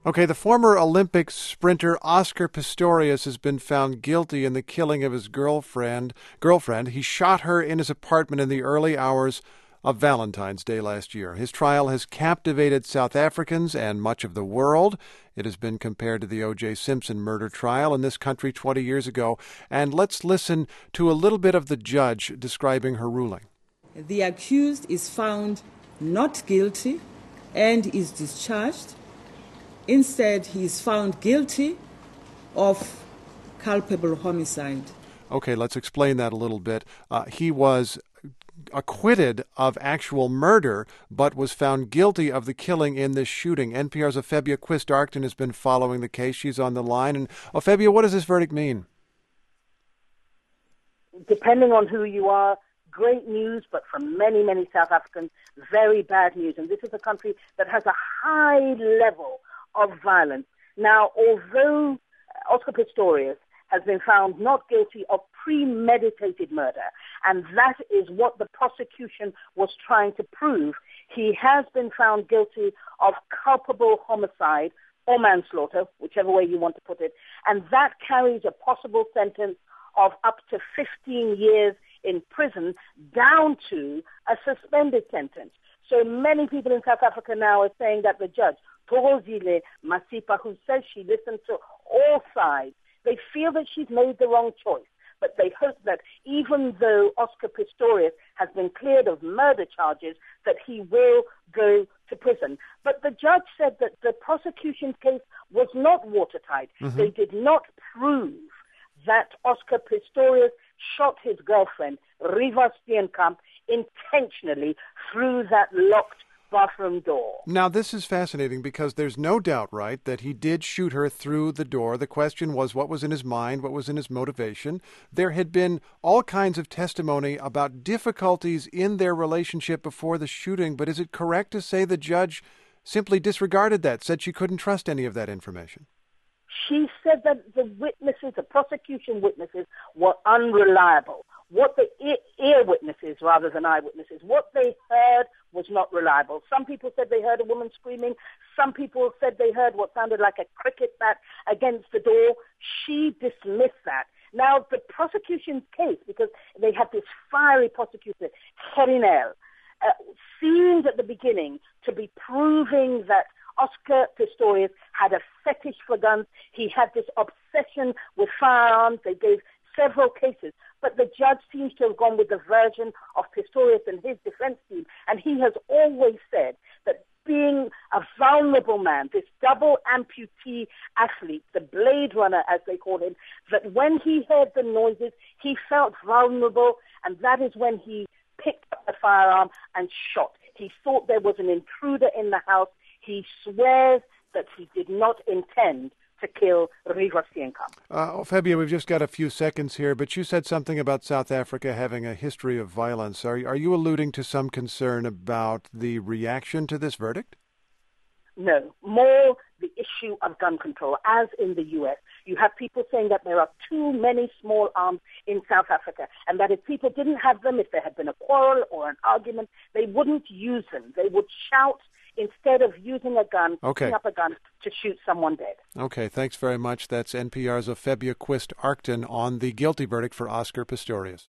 Okay, the former Olympic sprinter Oscar Pistorius has been found guilty in the killing of his girlfriend. He shot her in his apartment in the early hours of Valentine's Day last year. His trial has captivated South Africans and much of the world. It has been compared to the O.J. Simpson murder trial in this country 20 years ago. And let's listen to a little bit of the judge describing her ruling. The accused is found not guilty and is discharged. Instead, he is found guilty of culpable homicide. Okay, let's explain that a little bit. He was acquitted of actual murder, but was found guilty of the killing in this shooting. NPR's Ophebia Quist-Arcton has been following the case. She's on the line. And Ophebia, what does this verdict mean? Depending on who you are, great news, but for many, many South Africans, very bad news. And this is a country that has a high level of violence. Now, although Oscar Pistorius has been found not guilty of premeditated murder, and that is what the prosecution was trying to prove, he has been found guilty of culpable homicide or manslaughter, whichever way you want to put it, and that carries a possible sentence of up to 15 years in prison down to a suspended sentence. So many people in South Africa now are saying that the judge, Thokozile Masipa, who says she listened to all sides, they feel that she's made the wrong choice. But they hope that even though Oscar Pistorius has been cleared of murder charges, that he will go to prison. But the judge said that the prosecution's case was not watertight. Mm-hmm. They did not prove that Oscar Pistorius shot his girlfriend, Reeva Steenkamp, intentionally through that locked bathroom door. Now, this is fascinating because there's no doubt, right, that he did shoot her through the door. The question was what was in his mind, what was in his motivation. There had been all kinds of testimony about difficulties in their relationship before the shooting, but is it correct to say the judge simply disregarded that, said she couldn't trust any of that information? She said that the witnesses, the prosecution witnesses, were unreliable. What the ear witnesses, rather than eyewitnesses, what they heard was not reliable. Some people said they heard a woman screaming. Some people said they heard what sounded like a cricket bat against the door. She dismissed that. Now, the prosecution's case, because they had this fiery prosecutor, Herinel, seemed at the beginning to be proving that Oscar Pistorius had a fetish for guns. He had this obsession with firearms. They gave several cases. But the judge seems to have gone with the version of Pistorius and his defense team. And he has always said that being a vulnerable man, this double amputee athlete, the Blade Runner, as they call him, that when he heard the noises, he felt vulnerable. And that is when he picked up the firearm and shot. He thought there was an intruder in the house. He swears that he did not intend to kill Reeva Steenkamp. Ophebia, we've just got a few seconds here, but you said something about South Africa having a history of violence. Are you alluding to some concern about the reaction to this verdict? No, more the issue of gun control, as in the U.S. You have people saying that there are too many small arms in South Africa, and that if people didn't have them, if there had been a quarrel or an argument, they wouldn't use them. They would shout instead of using a gun, picking up a gun to shoot someone dead. Okay, thanks very much. That's NPR's Ophebia Quist-Arcton on the guilty verdict for Oscar Pistorius.